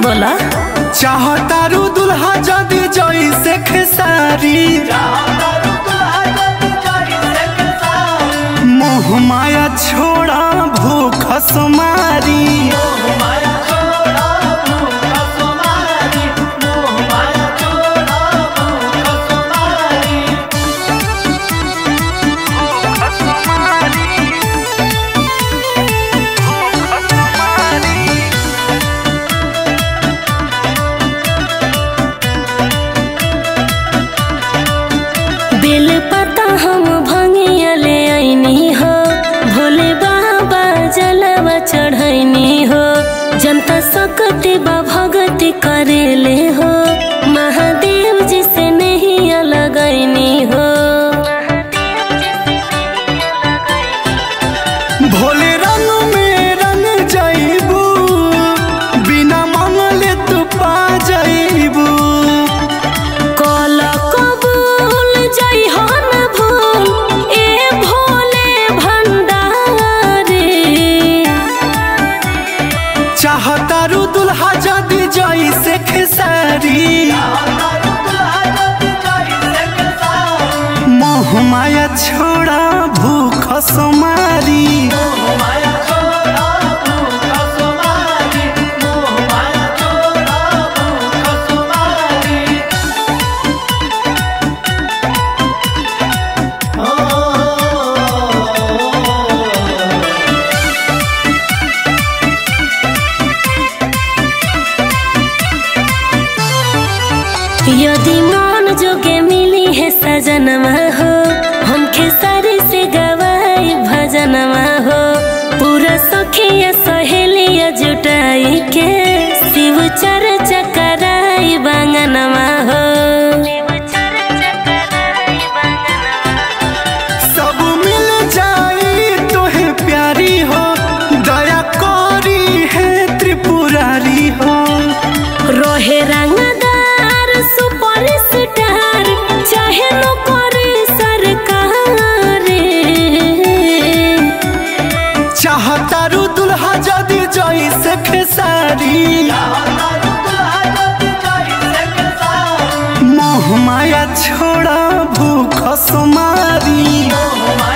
बोला चाहतारू दुल्हा जदी जइसे खेसारी मोह माया छोड़ा भूख सुमारी बेल पता हम भंगिया ले आईनी हो, भोले बाबा जलवा चढ़ैनी हो। जनता सकती बा भगती करेले हो, महादेव जी से नहीं लगैनी हो। भोले रंग में रंग जाइबू बिना मांगले तू पा जाइबू कला कबूल जई हो न भूल ए भोले भंडारी। चाहतारू दुल्हा जदी जइसे खेसारी मोह माया छोड़ा भूख सुमारी यदि मन जोगे मिली है सजनमा हो, हम खेसारी से गवाई भजनमा हो। पूरा सखिया सहेलिया जुटाई के शिव चर्चा कराई बांगनमा हो। सब मिल जाई तोहे प्यारी हो, दया करी है त्रिपुरारी हो। रोहे रंगदार सुपर स्टार चाहे नौकरी सरकारी। चाहतारू दुल्हा जदी जइसे खेसारी मोह माया छोड़ा भूख सुमारी।